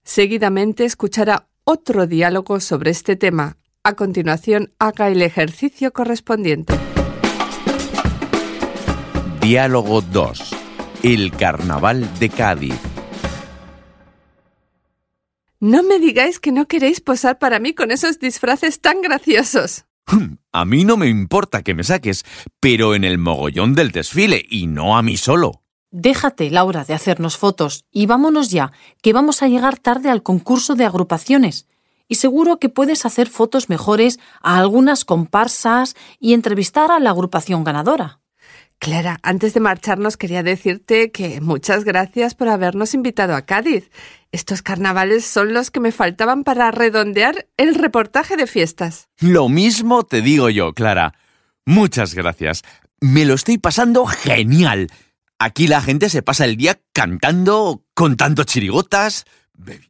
Seguidamente escuchará otro diálogo sobre este tema. A continuación, haga el ejercicio correspondiente. Diálogo 2. El Carnaval de Cádiz. No me digáis que no queréis posar para mí con esos disfraces tan graciosos. A mí no me importa que me saques, pero en el mogollón del desfile y no a mí solo. Déjate, Laura, de hacernos fotos y vámonos ya, que vamos a llegar tarde al concurso de agrupaciones. Y seguro que puedes hacer fotos mejores a algunas comparsas y entrevistar a la agrupación ganadora. Clara, antes de marcharnos quería decirte que muchas gracias por habernos invitado a Cádiz. Estos carnavales son los que me faltaban para redondear el reportaje de fiestas. Lo mismo te digo yo, Clara. Muchas gracias. Me lo estoy pasando genial. Aquí la gente se pasa el día cantando, contando chirigotas,